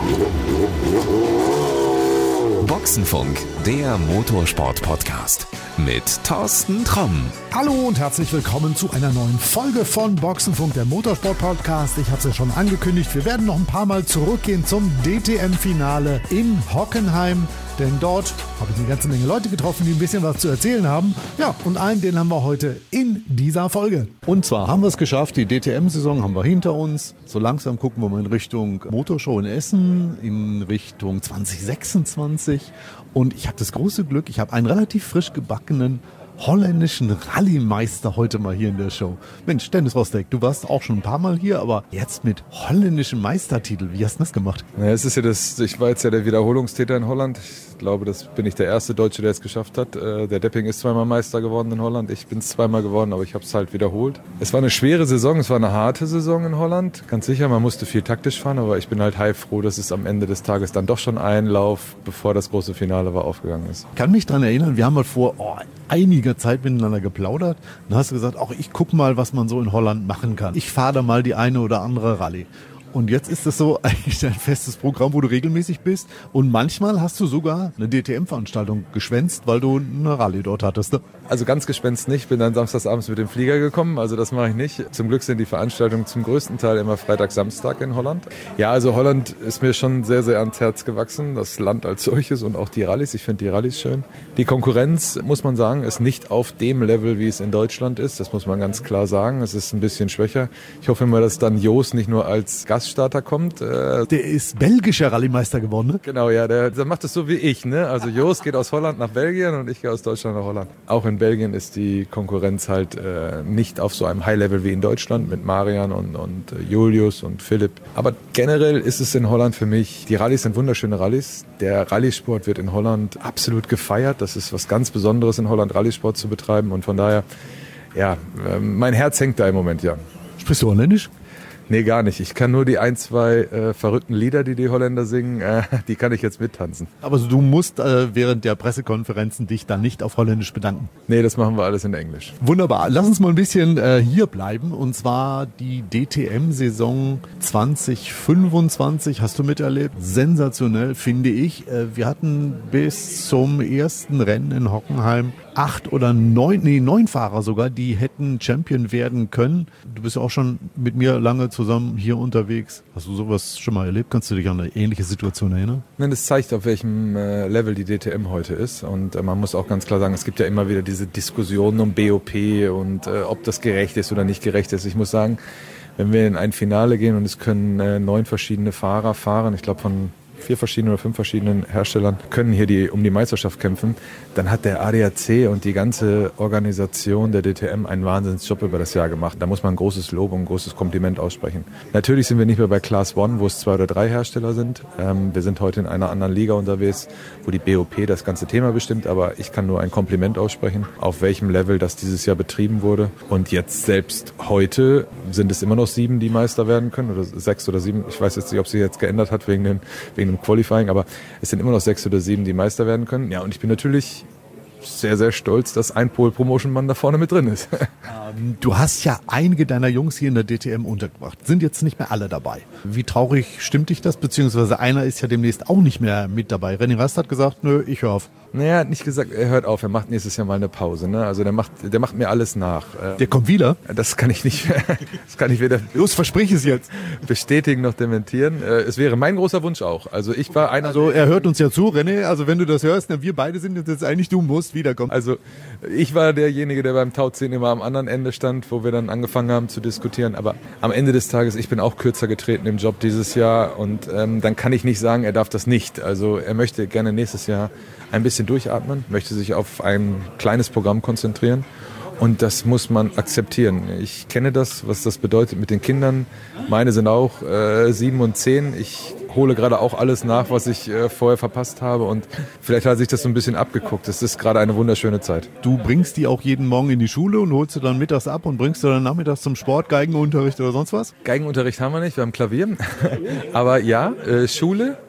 Boxenfunk, der Motorsport-Podcast mit Thorsten Tromm. Hallo und herzlich willkommen zu einer neuen Folge von Boxenfunk, der Motorsport-Podcast. Ich habe es ja schon angekündigt, wir werden noch ein paar Mal zurückgehen zum DTM-Finale in Hockenheim. Denn dort habe ich eine ganze Menge Leute getroffen, die ein bisschen was zu erzählen haben. Ja, und einen, den haben wir heute in dieser Folge. Und zwar haben wir es geschafft, die DTM-Saison haben wir hinter uns. So langsam gucken wir mal in Richtung Motorshow in Essen, in Richtung 2026. Und ich habe das große Glück, ich habe einen relativ frisch gebackenen holländischen Rallye-Meister heute mal hier in der Show. Mensch, Dennis Rostek, du warst auch schon ein paar Mal hier, aber jetzt mit holländischem Meistertitel. Wie hast du das gemacht? Ja, es ist ja ich war jetzt ja der Wiederholungstäter in Holland. Ich glaube, das bin ich der erste Deutsche, der es geschafft hat. Der Depping ist zweimal Meister geworden in Holland. Ich bin es zweimal geworden, aber ich habe es halt wiederholt. Es war eine schwere Saison, es war eine harte Saison in Holland. Ganz sicher, man musste viel taktisch fahren, aber ich bin halt heilfroh, dass es am Ende des Tages dann doch schon ein Lauf, bevor das große Finale war, aufgegangen ist. Ich kann mich daran erinnern, wir haben mal vor einiger Zeit miteinander geplaudert. Dann hast du gesagt, auch ich guck mal, was man so in Holland machen kann. Ich fahre da mal die eine oder andere Rallye. Und jetzt ist das so eigentlich ein festes Programm, wo du regelmäßig bist. Und manchmal hast du sogar eine DTM-Veranstaltung geschwänzt, weil du eine Rallye dort hattest. Ne? Also ganz geschwänzt nicht. Bin dann samstagsabends mit dem Flieger gekommen. Also das mache ich nicht. Zum Glück sind die Veranstaltungen zum größten Teil immer Freitag, Samstag in Holland. Ja, also Holland ist mir schon sehr, sehr ans Herz gewachsen. Das Land als solches und auch die Rallyes. Ich finde die Rallyes schön. Die Konkurrenz, muss man sagen, ist nicht auf dem Level, wie es in Deutschland ist. Das muss man ganz klar sagen. Es ist ein bisschen schwächer. Ich hoffe immer, dass dann Joos nicht nur als Gaststarter kommt. Der ist belgischer Rallye-Meister geworden, ne? Genau, ja, der macht es so wie ich, ne? Also Joos geht aus Holland nach Belgien und ich gehe aus Deutschland nach Holland. Auch in Belgien ist die Konkurrenz halt nicht auf so einem High-Level wie in Deutschland mit Marian und Julius und Philipp. Aber generell ist es in Holland für mich, die Rallyes sind wunderschöne Rallyes. Der Rallyesport wird in Holland absolut gefeiert. Das ist was ganz Besonderes in Holland, Rallyesport zu betreiben und von daher, ja, mein Herz hängt da im Moment, ja. Sprichst du Holländisch? Nee, gar nicht. Ich kann nur die ein, zwei verrückten Lieder, die Holländer singen, die kann ich jetzt mittanzen. Aber du musst während der Pressekonferenzen dich dann nicht auf Holländisch bedanken. Nee, das machen wir alles in Englisch. Wunderbar. Lass uns mal ein bisschen hier bleiben. Und zwar die DTM-Saison 2025 hast du miterlebt. Sensationell, finde ich. Wir hatten bis zum ersten Rennen in Hockenheim 9 Fahrer sogar, die hätten Champion werden können. Du bist ja auch schon mit mir lange zusammen hier unterwegs. Hast du sowas schon mal erlebt? Kannst du dich an eine ähnliche Situation erinnern? Nein, das zeigt, auf welchem Level die DTM heute ist. Und man muss auch ganz klar sagen, es gibt ja immer wieder diese Diskussionen um BOP und ob das gerecht ist oder nicht gerecht ist. Ich muss sagen, wenn wir in ein Finale gehen und es können 9 verschiedene Fahrer fahren, ich glaube von 4 verschiedenen oder 5 verschiedenen Herstellern können hier um die Meisterschaft kämpfen, dann hat der ADAC und die ganze Organisation der DTM einen Wahnsinnsjob über das Jahr gemacht. Da muss man ein großes Lob und ein großes Kompliment aussprechen. Natürlich sind wir nicht mehr bei Class 1, wo es 2 oder 3 Hersteller sind. Wir sind heute in einer anderen Liga unterwegs, wo die BOP das ganze Thema bestimmt, aber ich kann nur ein Kompliment aussprechen, auf welchem Level das dieses Jahr betrieben wurde. Und jetzt selbst heute sind es immer noch 7, die Meister werden können, oder 6 oder 7. Ich weiß jetzt nicht, ob sie jetzt geändert hat wegen dem Qualifying, aber es sind immer noch 6 oder 7, die Meister werden können. Ja, und ich bin natürlich sehr, sehr stolz, dass ein Pole-Promotion-Mann da vorne mit drin ist. Du hast ja einige deiner Jungs hier in der DTM untergebracht. Sind jetzt nicht mehr alle dabei. Wie traurig stimmt dich das? Beziehungsweise einer ist ja demnächst auch nicht mehr mit dabei. René Rast hat gesagt, nö, ich höre auf. Naja, er hat nicht gesagt, er hört auf, er macht nächstes Jahr mal eine Pause. Ne? Also der macht mir alles nach. Der kommt wieder? Das kann ich weder Los, versprich es jetzt. Bestätigen noch dementieren. Es wäre mein großer Wunsch auch. Also ich war einer. Also er hört uns ja zu, René. Also wenn du das hörst, wir beide sind jetzt eigentlich, du musst wiederkommen. Also ich war derjenige, der beim Tauziehen immer am anderen Ende stand, wo wir dann angefangen haben zu diskutieren. Aber am Ende des Tages, ich bin auch kürzer getreten im Job dieses Jahr und dann kann ich nicht sagen, er darf das nicht. Also er möchte gerne nächstes Jahr ein bisschen durchatmen, möchte sich auf ein kleines Programm konzentrieren und das muss man akzeptieren. Ich kenne das, was das bedeutet mit den Kindern. Meine sind auch 7 und 10. Ich hole gerade auch alles nach, was ich vorher verpasst habe und vielleicht hat sich das so ein bisschen abgeguckt. Es ist gerade eine wunderschöne Zeit. Du bringst die auch jeden Morgen in die Schule und holst du dann mittags ab und bringst du dann nachmittags zum Sport, Geigenunterricht oder sonst was? Geigenunterricht haben wir nicht, wir haben Klavier. Aber ja, Schule,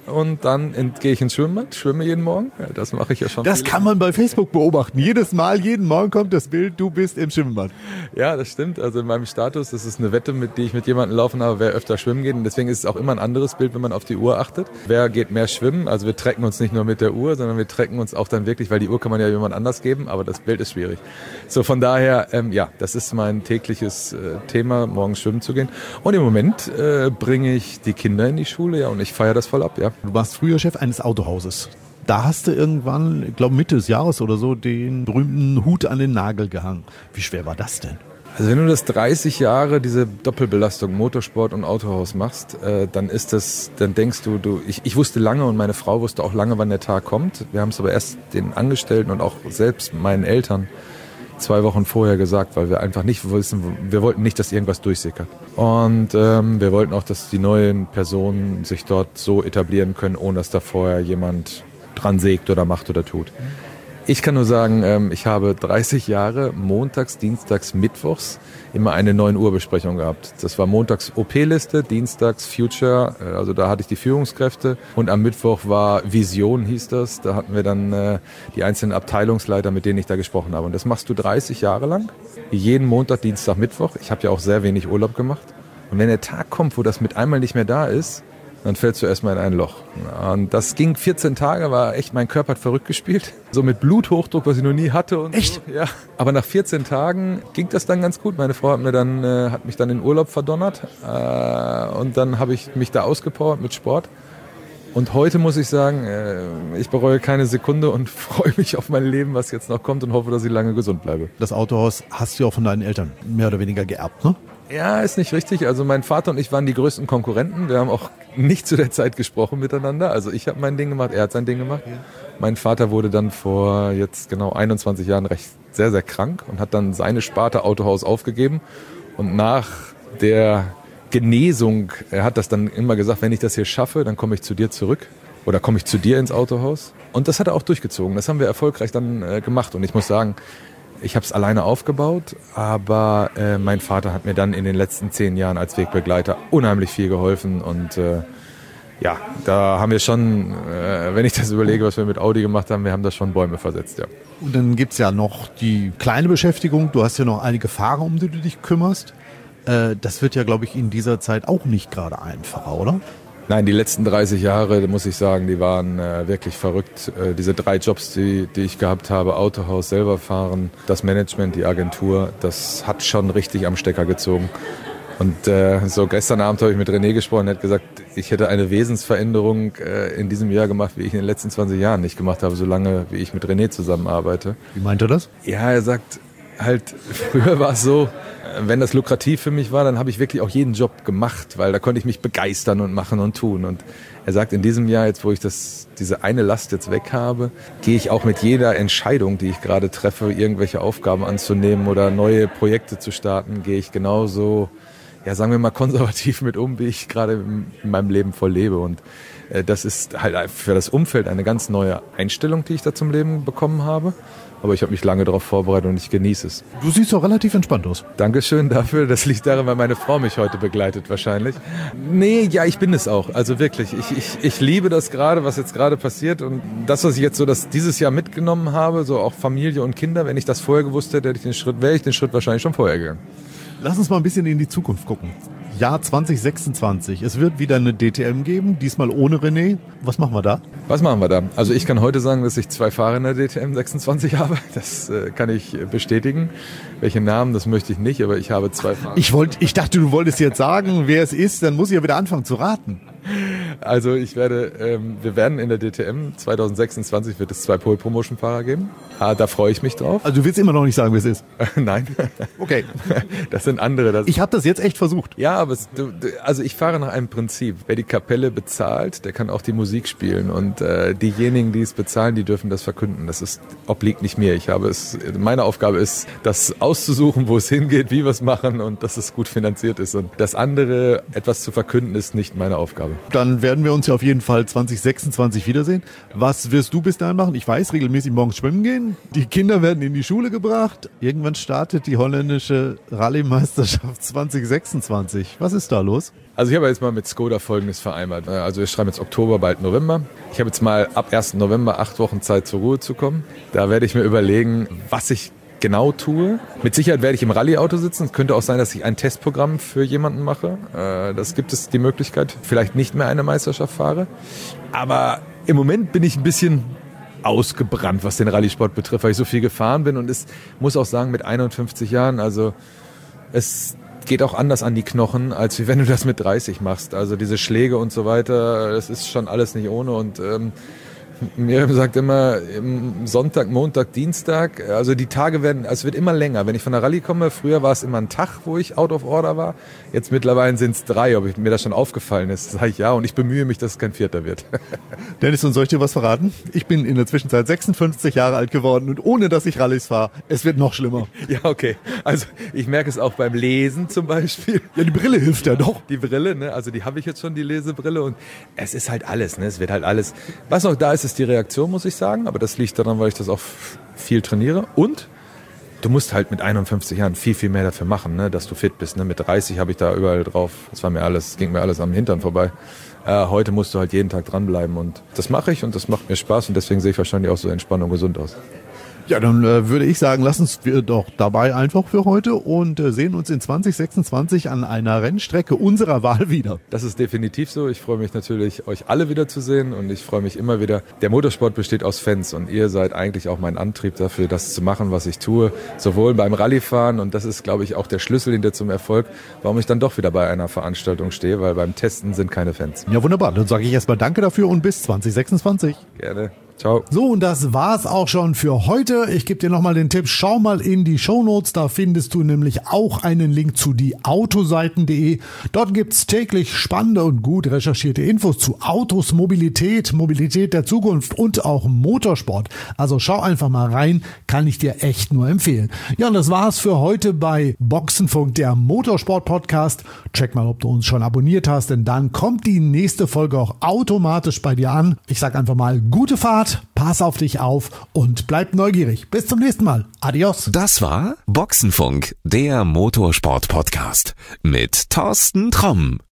und dann gehe ich ins Schwimmbad, schwimme jeden Morgen. Ja, das mache ich ja schon. Das kann man bei Facebook beobachten. Jeden Morgen kommt das Bild, du bist im Schwimmbad. Ja, das stimmt. Also in meinem Status, das ist eine Wette, die ich mit jemandem laufen habe, wer öfter schwimmen geht. Und deswegen ist es auch immer ein anderes Bild, wenn man auf die Uhr achtet. Wer geht mehr schwimmen? Also wir tracken uns nicht nur mit der Uhr, sondern wir tracken uns auch dann wirklich, weil die Uhr kann man ja jemand anders geben, aber das Bild ist schwierig. So von daher, ja, das ist mein tägliches Thema, morgens schwimmen zu gehen. Und im Moment bringe ich die Kinder in die Schule, ja, und ich feiere das voll ab, ja. Du warst früher Chef eines Autohauses. Da hast du irgendwann, ich glaube Mitte des Jahres oder so, den berühmten Hut an den Nagel gehangen. Wie schwer war das denn? Also wenn du das 30 Jahre, diese Doppelbelastung Motorsport und Autohaus machst, dann denkst du, ich wusste lange und meine Frau wusste auch lange, wann der Tag kommt. Wir haben es aber erst den Angestellten und auch selbst meinen Eltern 2 Wochen vorher gesagt, weil wir einfach nicht wissen, wir wollten nicht, dass irgendwas durchsickert. Und wir wollten auch, dass die neuen Personen sich dort so etablieren können, ohne dass da vorher jemand dran sägt oder macht oder tut. Ich kann nur sagen, ich habe 30 Jahre montags, dienstags, mittwochs immer eine 9 Uhr Besprechung gehabt. Das war montags OP-Liste, dienstags Future, also da hatte ich die Führungskräfte, und am Mittwoch war Vision, hieß das. Da hatten wir dann die einzelnen Abteilungsleiter, mit denen ich da gesprochen habe. Und das machst du 30 Jahre lang, jeden Montag, Dienstag, Mittwoch. Ich habe ja auch sehr wenig Urlaub gemacht. Und wenn der Tag kommt, wo das mit einmal nicht mehr da ist, dann fällst du erstmal in ein Loch. Und das ging 14 Tage, war echt, mein Körper hat verrückt gespielt. So mit Bluthochdruck, was ich noch nie hatte. Und echt? So. Ja. Aber nach 14 Tagen ging das dann ganz gut. Meine Frau hat mich dann in Urlaub verdonnert. Und dann habe ich mich da ausgepowert mit Sport. Und heute muss ich sagen, ich bereue keine Sekunde und freue mich auf mein Leben, was jetzt noch kommt, und hoffe, dass ich lange gesund bleibe. Das Autohaus hast du auch von deinen Eltern mehr oder weniger geerbt, ne? Ja, ist nicht richtig. Also mein Vater und ich waren die größten Konkurrenten. Wir haben auch nicht zu der Zeit gesprochen miteinander. Also ich habe mein Ding gemacht, er hat sein Ding gemacht. Ja. Mein Vater wurde dann vor jetzt genau 21 Jahren sehr, sehr krank und hat dann seine Sparte Autohaus aufgegeben. Und nach der Genesung, er hat das dann immer gesagt, wenn ich das hier schaffe, dann komme ich zu dir zurück oder komme ich zu dir ins Autohaus. Und das hat er auch durchgezogen. Das haben wir erfolgreich dann gemacht. Und ich muss sagen, ich habe es alleine aufgebaut, aber mein Vater hat mir dann in den letzten 10 Jahren als Wegbegleiter unheimlich viel geholfen. Und ja, da haben wir schon, wenn ich das überlege, was wir mit Audi gemacht haben, wir haben da schon Bäume versetzt, ja. Und dann gibt's ja noch die kleine Beschäftigung. Du hast ja noch einige Fahrer, um die du dich kümmerst. Das wird ja, glaube ich, in dieser Zeit auch nicht gerade einfacher, oder? Nein, die letzten 30 Jahre, muss ich sagen, die waren wirklich verrückt. Diese 3 Jobs, die ich gehabt habe, Autohaus, selber fahren, das Management, die Agentur, das hat schon richtig am Stecker gezogen. Und so gestern Abend habe ich mit René gesprochen, er hat gesagt, ich hätte eine Wesensveränderung in diesem Jahr gemacht, wie ich in den letzten 20 Jahren nicht gemacht habe, so lange wie ich mit René zusammenarbeite. Wie meint er das? Ja, er sagt halt, früher war es so, wenn das lukrativ für mich war, dann habe ich wirklich auch jeden Job gemacht, weil da konnte ich mich begeistern und machen und tun. Und er sagt, in diesem Jahr, jetzt wo ich diese eine Last jetzt weg habe, gehe ich auch mit jeder Entscheidung, die ich gerade treffe, irgendwelche Aufgaben anzunehmen oder neue Projekte zu starten, gehe ich genauso, ja, sagen wir mal, konservativ mit um, wie ich gerade in meinem Leben voll lebe. Und das ist halt für das Umfeld eine ganz neue Einstellung, die ich da zum Leben bekommen habe. Aber ich habe mich lange darauf vorbereitet und ich genieße es. Du siehst doch relativ entspannt aus. Dankeschön dafür. Das liegt daran, weil meine Frau mich heute begleitet wahrscheinlich. Nee, ja, ich bin es auch. Also wirklich. Ich liebe das gerade, was jetzt gerade passiert. Und das, was ich jetzt so dieses Jahr mitgenommen habe, so auch Familie und Kinder, wenn ich das vorher gewusst hätte, wäre ich den Schritt wahrscheinlich schon vorher gegangen. Lass uns mal ein bisschen in die Zukunft gucken. Jahr 2026. Es wird wieder eine DTM geben, diesmal ohne René. Was machen wir da? Was machen wir da? Also ich kann heute sagen, dass ich 2 Fahrer in der DTM 26 habe. Das kann ich bestätigen. Welche Namen, das möchte ich nicht, aber ich habe 2 Fahrer. Ich dachte, du wolltest jetzt sagen, wer es ist, dann muss ich ja wieder anfangen zu raten. Also wir werden in der DTM 2026 wird es 2 Pole-Promotion-Fahrer geben. Da freue ich mich drauf. Also du willst immer noch nicht sagen, wer es ist? Nein. Okay. Das sind andere. Ich habe das jetzt echt versucht. Ja, aber also ich fahre nach einem Prinzip. Wer die Kapelle bezahlt, der kann auch die Musik spielen. Und diejenigen, die es bezahlen, die dürfen das verkünden. Das obliegt nicht mir. Meine Aufgabe ist, das auszusuchen, wo es hingeht, wie wir es machen und dass es gut finanziert ist. Und das andere, etwas zu verkünden, ist nicht meine Aufgabe. Dann werden wir uns ja auf jeden Fall 2026 wiedersehen. Was wirst du bis dahin machen? Ich weiß, regelmäßig morgens schwimmen gehen. Die Kinder werden in die Schule gebracht. Irgendwann startet die holländische Rallye-Meisterschaft 2026. Was ist da los? Also ich habe jetzt mal mit Skoda Folgendes vereinbart. Also wir schreiben jetzt Oktober, bald November. Ich habe jetzt mal ab 1. November 8 Wochen Zeit zur Ruhe zu kommen. Da werde ich mir überlegen, was ich genau tue. Mit Sicherheit werde ich im Rallye-Auto sitzen. Es könnte auch sein, dass ich ein Testprogramm für jemanden mache. Das gibt es die Möglichkeit. Vielleicht nicht mehr eine Meisterschaft fahre. Aber im Moment bin ich ein bisschen ausgebrannt, was den Rallye-Sport betrifft, weil ich so viel gefahren bin. Und es muss auch sagen, mit 51 Jahren, also es geht auch anders an die Knochen, als wie wenn du das mit 30 machst. Also diese Schläge und so weiter, das ist schon alles nicht ohne. Und Miriam sagt immer, Sonntag, Montag, Dienstag, also die Tage werden, es wird immer länger. Wenn ich von der Rallye komme, früher war es immer ein Tag, wo ich out of order war. Jetzt mittlerweile sind es 3, ob mir das schon aufgefallen ist. Sage ich ja, und ich bemühe mich, dass es kein 4. wird. Dennis, und soll ich dir was verraten? Ich bin in der Zwischenzeit 56 Jahre alt geworden und ohne, dass ich Rallyes fahre, es wird noch schlimmer. Ja, okay. Also ich merke es auch beim Lesen zum Beispiel. Ja, die Brille hilft ja doch. Die Brille, ne? Also die habe ich jetzt schon, die Lesebrille. Und es ist halt alles, ne? Es wird halt alles. Was noch da ist, ist die Reaktion, muss ich sagen. Aber das liegt daran, weil ich das auch viel trainiere. Und du musst halt mit 51 Jahren viel, viel mehr dafür machen, ne? Dass du fit bist. Ne? Mit 30 habe ich da überall drauf. Ging mir alles am Hintern vorbei. Heute musst du halt jeden Tag dranbleiben. Und das mache ich und das macht mir Spaß. Und deswegen sehe ich wahrscheinlich auch so entspannt und gesund aus. Ja, dann würde ich sagen, lassen wir doch dabei einfach für heute und sehen uns in 2026 an einer Rennstrecke unserer Wahl wieder. Das ist definitiv so. Ich freue mich natürlich, euch alle wiederzusehen und ich freue mich immer wieder. Der Motorsport besteht aus Fans und ihr seid eigentlich auch mein Antrieb dafür, das zu machen, was ich tue. Sowohl beim Rallyefahren und das ist, glaube ich, auch der Schlüssel hinter zum Erfolg, warum ich dann doch wieder bei einer Veranstaltung stehe, weil beim Testen sind keine Fans. Ja, wunderbar. Dann sage ich erstmal danke dafür und bis 2026. Gerne. Ciao. So, und das war's auch schon für heute. Ich gebe dir nochmal den Tipp, schau mal in die Shownotes, da findest du nämlich auch einen Link zu dieautoseiten.de. Dort gibt's täglich spannende und gut recherchierte Infos zu Autos, Mobilität, Mobilität der Zukunft und auch Motorsport. Also schau einfach mal rein, kann ich dir echt nur empfehlen. Ja, und das war's für heute bei Boxenfunk, der Motorsport-Podcast. Check mal, ob du uns schon abonniert hast, denn dann kommt die nächste Folge auch automatisch bei dir an. Ich sag einfach mal, gute Fahrt. Pass auf dich auf und bleib neugierig. Bis zum nächsten Mal. Adios. Das war Boxenfunk, der Motorsport-Podcast mit Thorsten Tromm.